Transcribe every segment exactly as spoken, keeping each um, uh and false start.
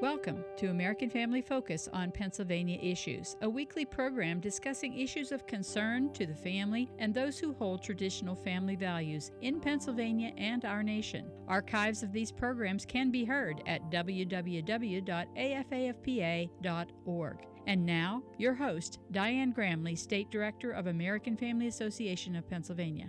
Welcome to American Family Focus on Pennsylvania Issues, a weekly program discussing issues of concern to the family and those who hold traditional family values in Pennsylvania and our nation. Archives of these programs can be heard at w w w dot a f a f p a dot org. And now, your host, Diane Gramley, State Director of American Family Association of Pennsylvania.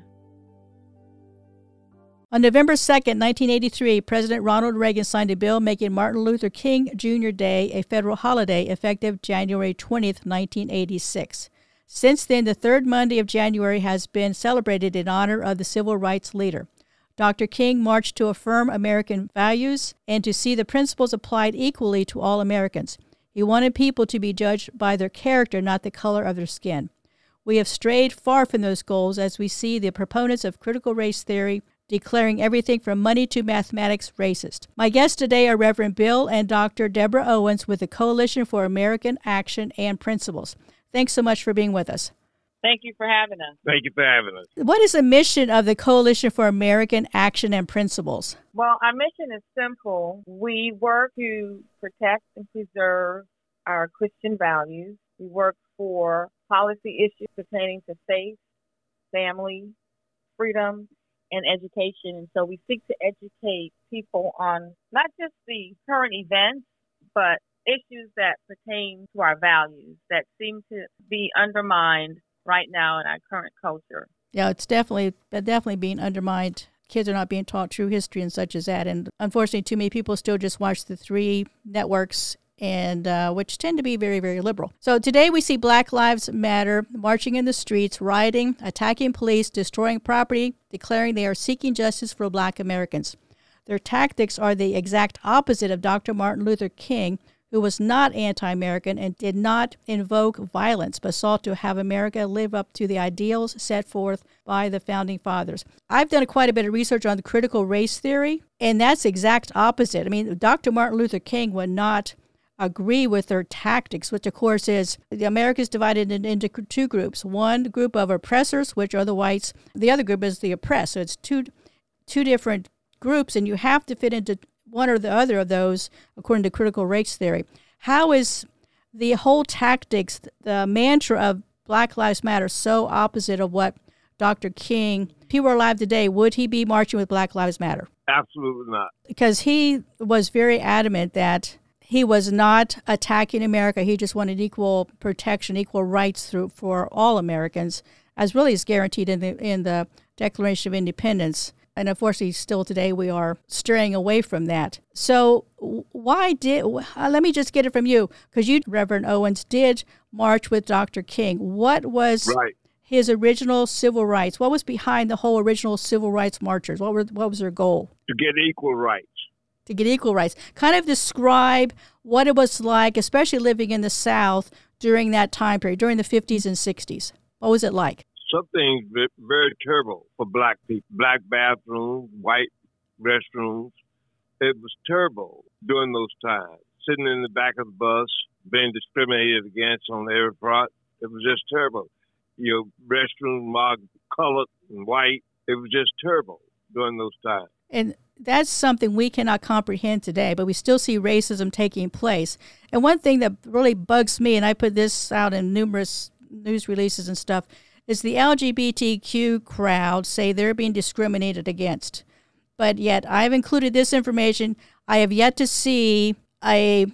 On November second, nineteen eighty-three, President Ronald Reagan signed a bill making Martin Luther King Junior Day a federal holiday effective January twentieth, nineteen eighty-six. Since then, the third Monday of January has been celebrated in honor of the civil rights leader. Doctor King marched to affirm American values and to see the principles applied equally to all Americans. He wanted people to be judged by their character, not the color of their skin. We have strayed far from those goals as we see the proponents of critical race theory declaring everything from money to mathematics racist. My guests today are Reverend Bill and Doctor Deborah Owens with the Coalition for American Action and Principles. Thanks so much for being with us. Thank you for having us. Thank you for having us. What is the mission of the Coalition for American Action and Principles? Well, our mission is simple. We work to protect and preserve our Christian values. We work for policy issues pertaining to faith, family, freedom, and education. And so we seek to educate people on not just the current events, but issues that pertain to our values that seem to be undermined right now in our current culture. Yeah, it's definitely definitely being undermined. Kids are not being taught true history and such as that. And unfortunately, too many people still just watch the three networks, and uh, which tend to be very, very liberal. So today we see Black Lives Matter marching in the streets, rioting, attacking police, destroying property, declaring they are seeking justice for Black Americans. Their tactics are the exact opposite of Doctor Martin Luther King, who was not anti-American and did not invoke violence, but sought to have America live up to the ideals set forth by the Founding Fathers. I've done quite a bit of research on the critical race theory, and that's the exact opposite. I mean, Doctor Martin Luther King would not agree with their tactics, which of course is the America is divided in, into two groups. One group of oppressors, which are the whites. The other group is the oppressed. So it's two two different groups, and you have to fit into one or the other of those according to critical race theory. How is the whole tactics, the mantra of Black Lives Matter, so opposite of what Doctor King, if he were alive today, would he be marching with Black Lives Matter? Absolutely not. Because he was very adamant that he was not attacking America. He just wanted equal protection, equal rights through for all Americans, as really is guaranteed in the in the Declaration of Independence. And unfortunately, still today, we are straying away from that. So why did, uh, let me just get it from you, because you, Reverend Owens, did march with Doctor King. What was right. his original civil rights? What was behind the whole original civil rights marchers? What were what was their goal? To get equal rights. To get equal rights. Kind of describe what it was like, especially living in the South during that time period, during the fifties and sixties. What was it like? Something very terrible for Black people. Black bathrooms, white restrooms. It was terrible during those times. Sitting in the back of the bus, being discriminated against on every front. It was just terrible. Your restroom marked colored and white. It was just terrible during those times. And that's something we cannot comprehend today, but we still see racism taking place. And one thing that really bugs me, and I put this out in numerous news releases and stuff, is the L G B T Q crowd say they're being discriminated against. But yet I've included this information. I have yet to see a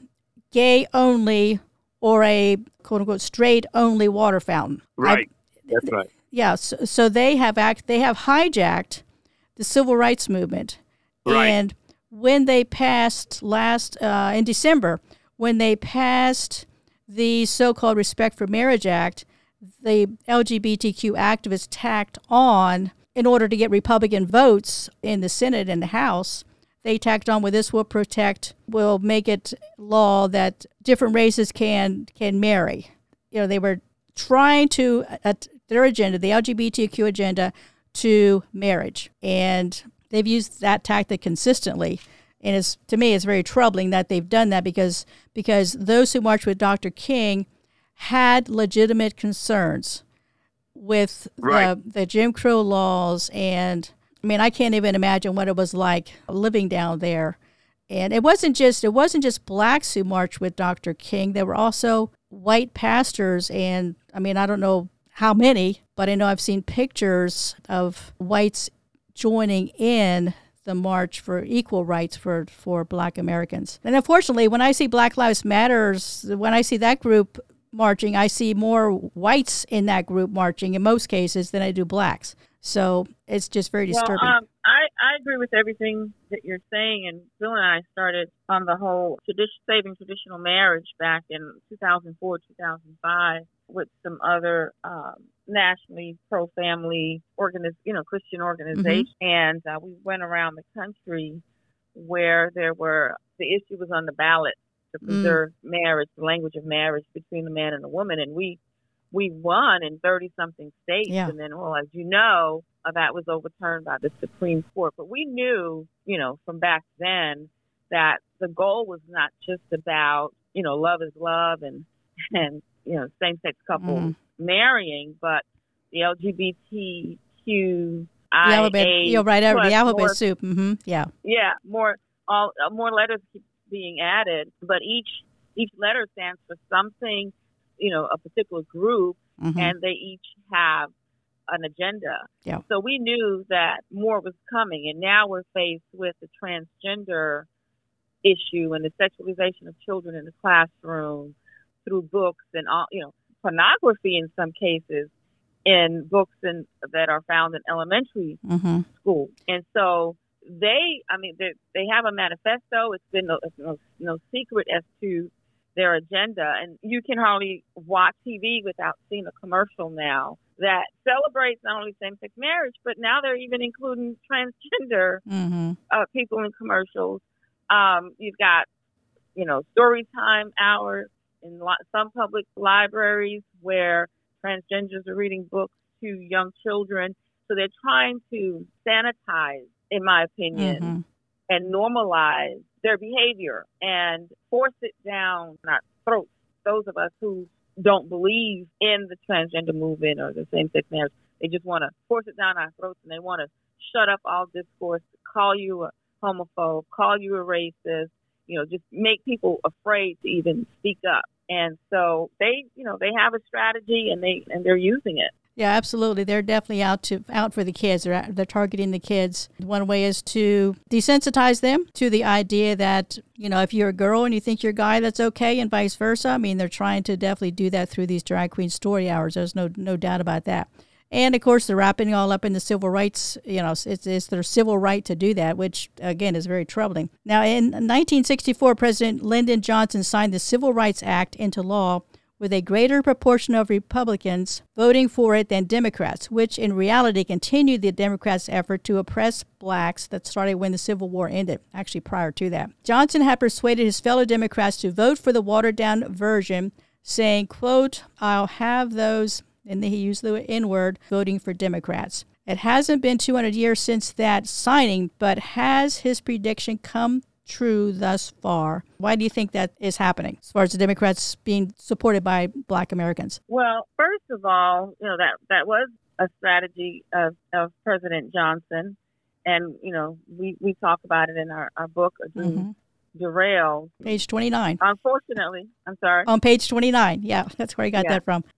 gay-only or a quote-unquote straight-only water fountain. Right. I've, That's right. Yeah, so, so they have act, they have hijacked the civil rights movement. Right. And when they passed last, uh, in December, when they passed the so-called Respect for Marriage Act, the L G B T Q activists tacked on, in order to get Republican votes in the Senate and the House, they tacked on, well, this will protect, will make it law that different races can can marry. You know, they were trying to, uh, their agenda, the L G B T Q agenda, to marriage. And they've used that tactic consistently. And it's, to me, it's very troubling that they've done that because because those who marched with Doctor King had legitimate concerns with right. the, the Jim Crow laws. And, I mean, I can't even imagine what it was like living down there And it wasn't just it wasn't just blacks who marched with Doctor King. There were also white pastors, and I mean, I don't know how many, but I know I've seen pictures of whites joining in the march for equal rights for, for black Americans. And unfortunately, when I see Black Lives Matters, when I see that group marching, I see more whites in that group marching in most cases than I do blacks. So it's just very disturbing. Well, um, I, I agree with everything that you're saying. And Bill and I started on the whole tradition, saving traditional marriage back in two thousand four, two thousand five with some other um, nationally pro-family, organiz- you know, Christian organizations. Mm-hmm. And uh, we went around the country where there were, the issue was on the ballot to preserve mm. marriage, the language of marriage between the man and the woman. And we we won in thirty-something states. Yeah. And then, well, as you know, uh, that was overturned by the Supreme Court. But we knew, you know, from back then that the goal was not just about, you know, love is love and, and you know, same-sex couples mm. marrying, but the L G B T Q I A. The alphabet, you're right, the alphabet more, soup. Mm-hmm. Yeah. Yeah, more, all, more letters keep being added, but each each letter stands for something, you know, a particular group, mm-hmm. and they each have an agenda. Yeah. So we knew that more was coming, and now we're faced with the transgender issue and the sexualization of children in the classroom through books and all, you know, pornography in some cases in books and that are found in elementary mm-hmm. school. And so they, I mean, they they have a manifesto. It's been no, no, no secret as to their agenda. And you can hardly watch T V without seeing a commercial now that celebrates not only same-sex marriage, but now they're even including transgender mm-hmm. uh, people in commercials. Um, you've got, you know, story time hours in lo- some public libraries where transgenders are reading books to young children. So they're trying to sanitize, in my opinion, mm-hmm. and normalize their behavior and force it down our throats. Those of us who don't believe in the transgender movement or the same-sex marriage, they just want to force it down our throats, and they want to shut up all discourse, call you a homophobe, call you a racist, you know, just make people afraid to even speak up. And so they, you know, they have a strategy, and they and they're using it. Yeah, absolutely. They're definitely out to out for the kids. They're they're targeting the kids. One way is to desensitize them to the idea that, you know, if you're a girl and you think you're a guy, that's okay, and vice versa. I mean, they're trying to definitely do that through these drag queen story hours. There's no no doubt about that. And, of course, they're wrapping it all up in the civil rights. You know, it's, it's their civil right to do that, which, again, is very troubling. Now, in nineteen sixty-four, President Lyndon Johnson signed the Civil Rights Act into law with a greater proportion of Republicans voting for it than Democrats, which in reality continued the Democrats' effort to oppress blacks that started when the Civil War ended, actually prior to that. Johnson had persuaded his fellow Democrats to vote for the watered-down version, saying, quote, "I'll have those," and he used the N-word, voting for Democrats. It hasn't been two hundred years since that signing, but has his prediction come true thus far? Why do you think that is happening as far as the Democrats being supported by black Americans? Well, first of all, you know, that, that was a strategy of, of President Johnson. And, you know, we, we talk about it in our, our book, mm-hmm. Derailed. Page twenty-nine. Unfortunately, I'm sorry. On page twenty-nine. Yeah, that's where I got yeah. that from.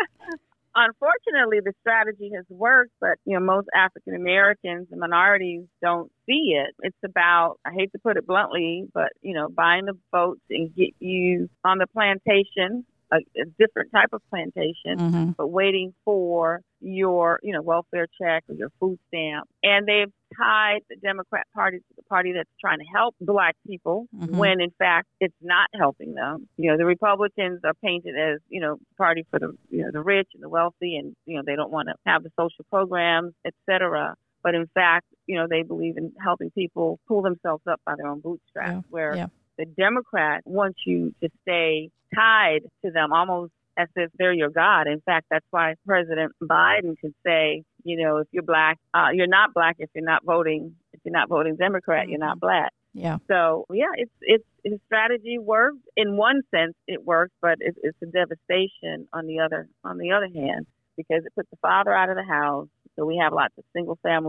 Unfortunately, the strategy has worked, but, you know, most African Americans and minorities don't see it. It's about, I hate to put it bluntly, but, you know, buying the votes and get you on the plantation, a, a different type of plantation, mm-hmm. but waiting for your, you know, welfare check or your food stamp. And they've tied the Democrat Party to the party that's trying to help black people mm-hmm. when, in fact, it's not helping them. You know, the Republicans are painted as, you know, party for the, you know, the rich and the wealthy, and, you know, they don't want to have the social programs, et cetera. But in fact, you know, they believe in helping people pull themselves up by their own bootstraps, yeah. where yeah. the Democrat wants you to stay tied to them almost as if they're your God. In fact, that's why President Biden could say, you know, if you're black, uh, you're not black if you're not voting. If you're not voting Democrat, mm-hmm. you're not black. Yeah. So, yeah, it's it's his strategy worked. In one sense, it works, but it, it's a devastation on the other on the other hand, because it puts the father out of the house. So we have lots of single family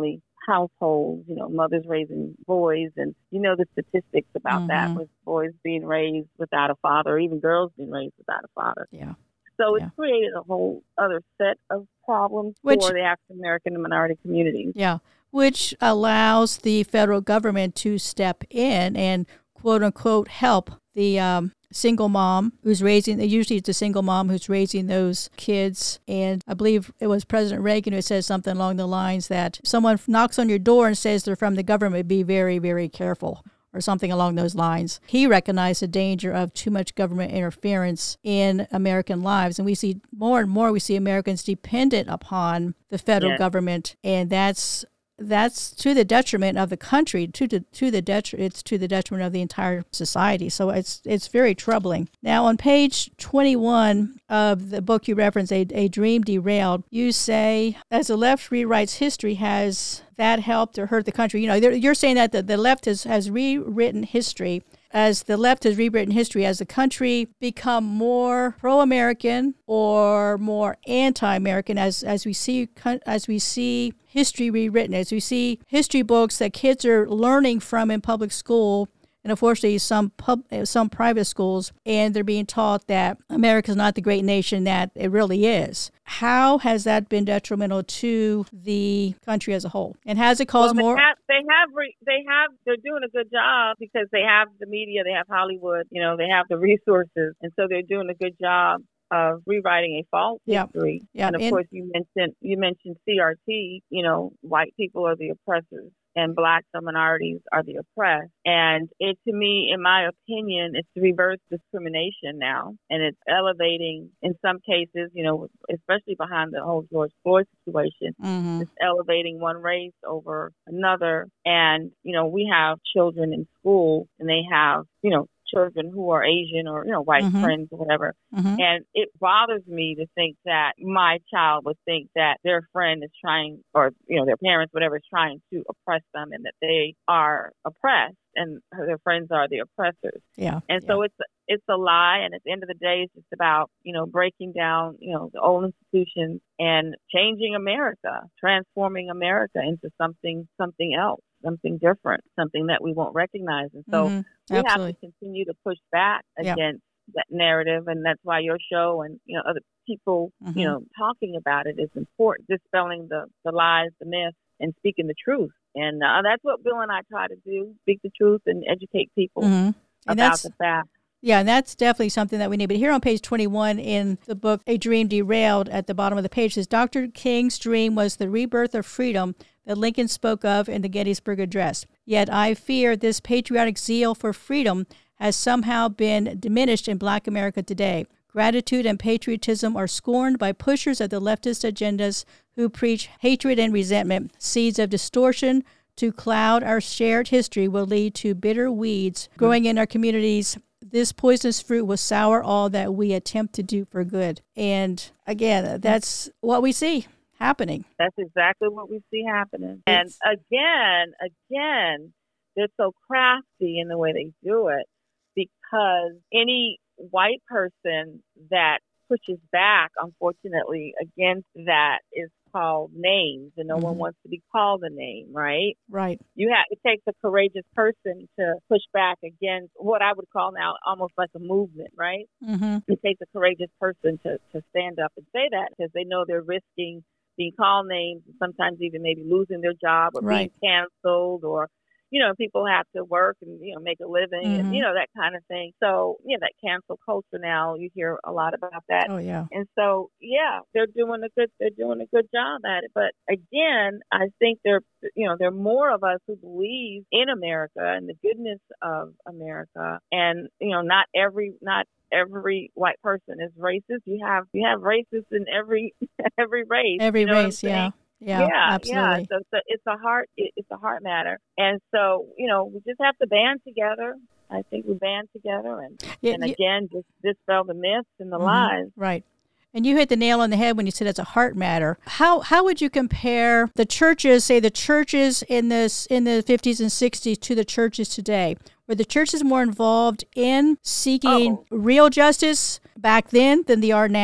households, you know, mothers raising boys, and you know the statistics about mm-hmm. that, with boys being raised without a father, or even girls being raised without a father. Yeah. So it's yeah. created a whole other set of problems Which, for the African American and minority communities. Yeah, which allows the federal government to step in and quote unquote help the um, single mom who's raising, usually it's a single mom who's raising those kids. And I believe it was President Reagan who said something along the lines that someone knocks on your door and says they're from the government, be very, very careful, or something along those lines. He recognized the danger of too much government interference in American lives. And we see more and more, we see Americans dependent upon the federal yeah. government. And that's that's to the detriment of the country, to the to the detri- it's to the detriment of the entire society. So it's it's very troubling. Now on page twenty-one of the book you reference, A, A Dream Derailed, you say, as the left rewrites history, has that helped or hurt the country? You know, you're saying that the, the left has, has rewritten history. As the left has rewritten history, has the country become more pro-American or more anti-American as as we see as we see history rewritten, as we see history books that kids are learning from in public school, and unfortunately some pub, some private schools, and they're being taught that America is not the great nation that it really is. How has that been detrimental to the country as a whole? And has it caused well, they more? Have, they have, re, they have, they're doing a good job because they have the media, they have Hollywood, you know, they have the resources, and so they're doing a good job of rewriting a false yep. history. Yep. And of and, course, you mentioned you mentioned C R T. You know, white people are the oppressors, and blacks or minorities are the oppressed. And it, to me, in my opinion, it's reverse discrimination now, and it's elevating, in some cases, you know, especially behind the whole George Floyd situation, mm-hmm. it's elevating one race over another. And you know, we have children in school, and they have, you know, children who are Asian or, you know, white mm-hmm. friends or whatever. Mm-hmm. And it bothers me to think that my child would think that their friend is trying, or, you know, their parents, whatever, is trying to oppress them, and that they are oppressed and their friends are the oppressors. Yeah. And yeah. so it's it's a lie. And at the end of the day, it's just about, you know, breaking down, you know, the old institutions and changing America, transforming America into something, something else, something different, something that we won't recognize. And so mm-hmm. we Absolutely. have to continue to push back against yep. that narrative. And that's why your show and, you know, other people, mm-hmm. you know, talking about it is important, dispelling the, the lies, the myths, and speaking the truth. And uh, that's what Bill and I try to do, speak the truth and educate people mm-hmm. and about the facts. Yeah, and that's definitely something that we need. But here on page twenty-one in the book, A Dream Derailed, at the bottom of the page says, Doctor King's dream was the rebirth of freedom that Lincoln spoke of in the Gettysburg Address. Yet I fear this patriotic zeal for freedom has somehow been diminished in Black America today. Gratitude and patriotism are scorned by pushers of the leftist agendas who preach hatred and resentment. Seeds of distortion to cloud our shared history will lead to bitter weeds growing in our communities. This poisonous fruit will sour all that we attempt to do for good. And again, that's what we see happening. That's exactly what we see happening. And again, again, they're so crafty in the way they do it, because any white person that pushes back, unfortunately, against that is called names, and no mm-hmm. one wants to be called a name, right? Right. You have it takes a courageous person to push back against what I would call now almost like a movement, right? Mm-hmm. It takes a courageous person to, to stand up and say that, because they know they're risking being called names, and sometimes even maybe losing their job or right. being canceled, or, you know, people have to work and, you know, make a living mm-hmm. and, you know, that kind of thing. So, you know, that cancel culture now, you hear a lot about that. Oh, yeah. And so, yeah, they're doing a good, they're doing a good job at it. But again, I think there, you know, there are more of us who believe in America and the goodness of America. And, you know, not every, not every white person is racist. You have, you have racists in every, every race. Every you know race, yeah. Yeah, yeah, absolutely. yeah. So, so it's a heart, it, it's a heart matter, and so you know we just have to band together. I think we band together, and yeah, and again, you, just dispel the myths and the mm-hmm, lies. Right. And you hit the nail on the head when you said it's a heart matter. How how would you compare the churches, say the churches in this in the fifties and sixties, to the churches today? Were the churches more involved in seeking oh. real justice back then than they are now?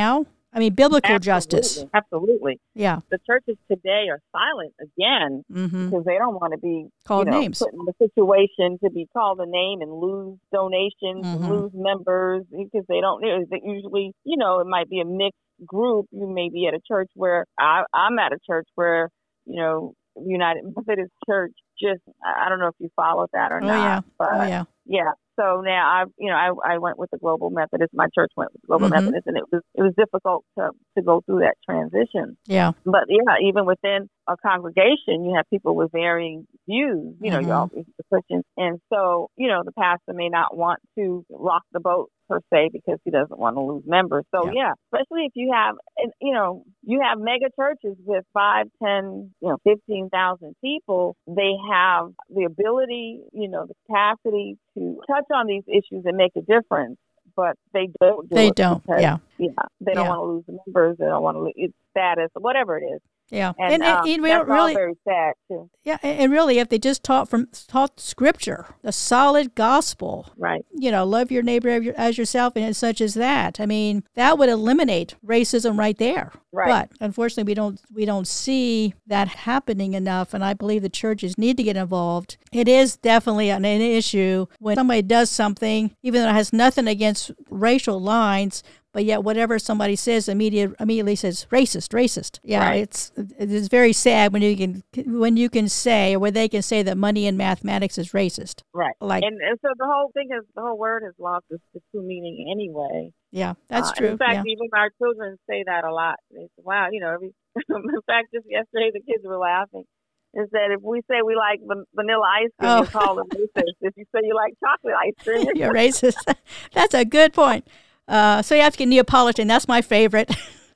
I mean, biblical Absolutely. justice. Absolutely. Yeah. The churches today are silent again Mm-hmm. because they don't want to be Called you know, names. put in the situation to be called a name and lose donations Mm-hmm. and lose members because they don't. They usually, you know, it might be a mixed group. You may be at a church where I, I'm at a church where, you know, United Methodist Church. Just I don't know if you followed that or Oh, not. yeah. But Oh, yeah. yeah. So now I, you know, I, I went with the Global Methodist. My church went with the Global Mm-hmm. Methodist, and it was it was difficult to to go through that transition. Yeah. But yeah, even within a congregation, you have people with varying views. You know, Mhm. you're all the Christians, and so you know the pastor may not want to rock the boat per se because he doesn't want to lose members. So Yeah. yeah, especially if you have, and you know, you have mega churches with five, ten, you know, fifteen thousand people. They have the ability, you know, the capacity to touch on these issues and make a difference. But they don't do They it don't. because, Yeah. yeah, they don't Yeah. want to lose the members. They don't want to lose its status, whatever it is. Yeah. And, And, um, and we that's don't really. all very sad too. Yeah, and and really, if they just taught from taught Scripture, the solid gospel, Right. you know, love your neighbor as your- as yourself, and such as that. I mean, that would eliminate racism right there. Right. But unfortunately, we don't we don't see that happening enough, and I believe the churches need to get involved. It is definitely an, an issue when somebody does something, even though it has nothing against racial lines. But yet, whatever somebody says, immediate, immediately says racist, racist. Yeah, Right. it's it is very sad when you can when you can say, or where they can say that money in mathematics is racist. Right. Like, And, and so the whole thing is the whole word has lost its, its true meaning anyway. yeah, that's Uh, true. In fact, yeah. even our children say that a lot. They say, "Wow, you know." Every, in fact, just yesterday the kids were laughing. Is that if we say we like van- vanilla ice cream, Oh. you call them racist. If you say you like chocolate ice cream, You're racist. That's a good point. Uh, so you have to get Neapolitan. That's my favorite.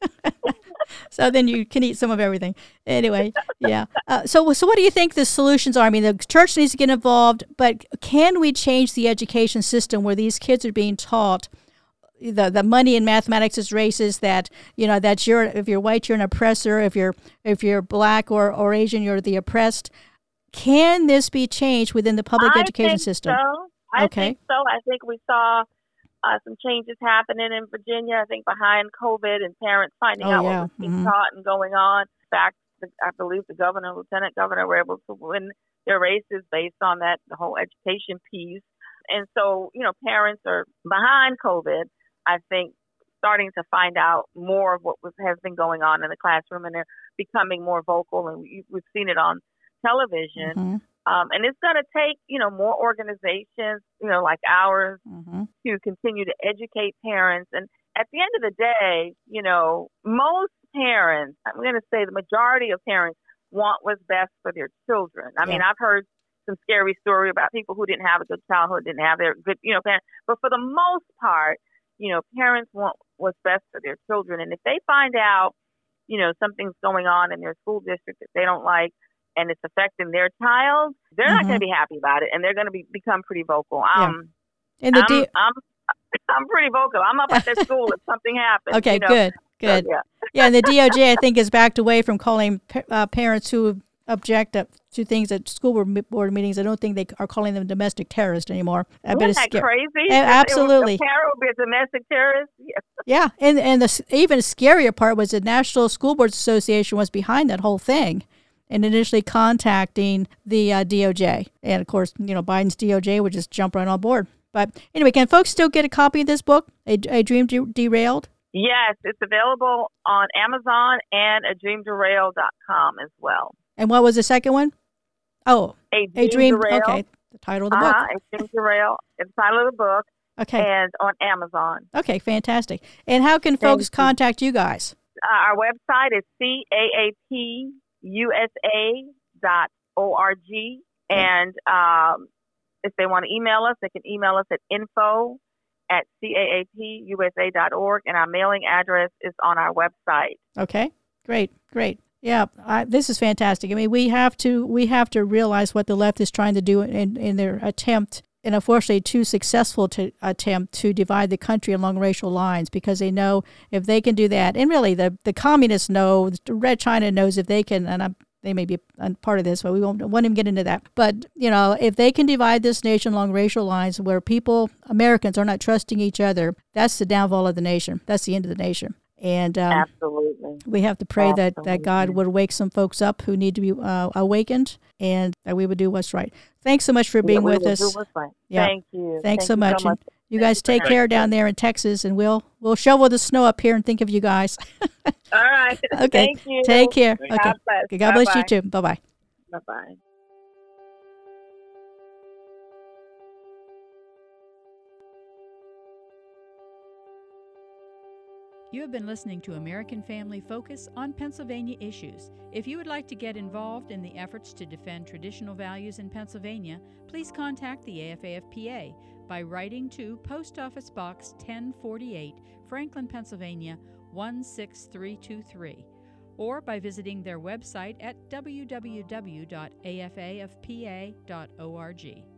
So then you can eat some of everything. Anyway, yeah. Uh, so, so what do you think the solutions are? I mean, the church needs to get involved, but can we change the education system where these kids are being taught the the money in mathematics is racist? That you know that you're if you're white you're an oppressor. If you're if you're black or, or Asian you're the oppressed. Can this be changed within the public I education think system? So. I Okay. think so. I think we saw uh, some changes happening in Virginia. I think behind COVID and parents finding Oh, out yeah. what was being Mhm. taught and going on. In fact, the, I believe the governor, lieutenant governor, were able to win their races based on that, the whole education piece. And so, you know, parents are behind COVID. I think starting to find out more of what was, has been going on in the classroom, and they're becoming more vocal, and we, we've seen it on television. Mhm. Um, and it's going to take, you know, more organizations, you know, like ours, Mhm. to continue to educate parents. And at the end of the day, you know, most parents, I'm going to say the majority of parents want what's best for their children. I mean, Yeah. I've heard some scary story about people who didn't have a good childhood, didn't have their good, you know, parents. But for the most part, you know, parents want what's best for their children. And if they find out, you know, something's going on in their school district that they don't like, and it's affecting their child, they're not Mhm. going to be happy about it, and they're going to be become pretty vocal. Yeah. Um, And the I'm, D- I'm, I'm pretty vocal. I'm up at their school if something happens. okay, you know? good, So, good. yeah. Yeah, and the D O J, I think, has backed away from calling pa- uh, parents who object up to things at school board board meetings. I don't think they are calling them domestic terrorists anymore. I bet Isn't it's that scary. crazy? Eh, If it was absolutely. a parent would be a domestic terrorist. Yes. Yeah, and and the s- even scarier part was the National School Boards Association was behind that whole thing, and initially contacting the uh, D O J, and of course, you know, Biden's D O J would just jump right on board. But anyway, can folks still get a copy of this book, A, a Dream De- Derailed? Yes, it's available on Amazon and a dream derail dot com as well. And what was the second one? Oh, A A Dream, Dream. Derail. Okay, the title of the Uh-huh, book. A Dream Derail. It's the title of the book, Okay. and on Amazon. Okay, fantastic. And how can folks you. contact you guys? Uh, our website is C A A P U S A dot org. And um, if they want to email us, they can email us at info at C A A P U S A dot org. And our mailing address is on our website. Okay, great, great. Yeah, I, this is fantastic. I mean, we have to we have to realize what the left is trying to do in, in their attempt, and unfortunately too successful to attempt to divide the country along racial lines, because they know if they can do that, and really the, the communists know, the Red China knows if they can, and I'm, they may be a part of this, but we won't want to get into that. But, you know, if they can divide this nation along racial lines where people, Americans, are not trusting each other, that's the downfall of the nation. That's the end of the nation. And um, Absolutely. we have to pray that, Absolutely. that God would wake some folks up who need to be uh, awakened, and that we would do what's right. Thanks so much for being Yeah, we with will us. do what's right. Yeah. Thank you. Thanks Thank so you much. so much. And you Thank guys you take for care having down me. there in Texas, and we'll we'll shovel the snow up here and think of you guys. All right. Okay. Thank you. Take care. Thank Okay. God bless. Okay, God bless you Bye-bye. too. Bye-bye. Bye-bye. You have been listening to American Family Focus on Pennsylvania issues. If you would like to get involved in the efforts to defend traditional values in Pennsylvania, please contact the A F A F P A by writing to Post Office Box ten forty-eight, Franklin, Pennsylvania one six three two three, or by visiting their website at w w w dot a f a f p a dot org.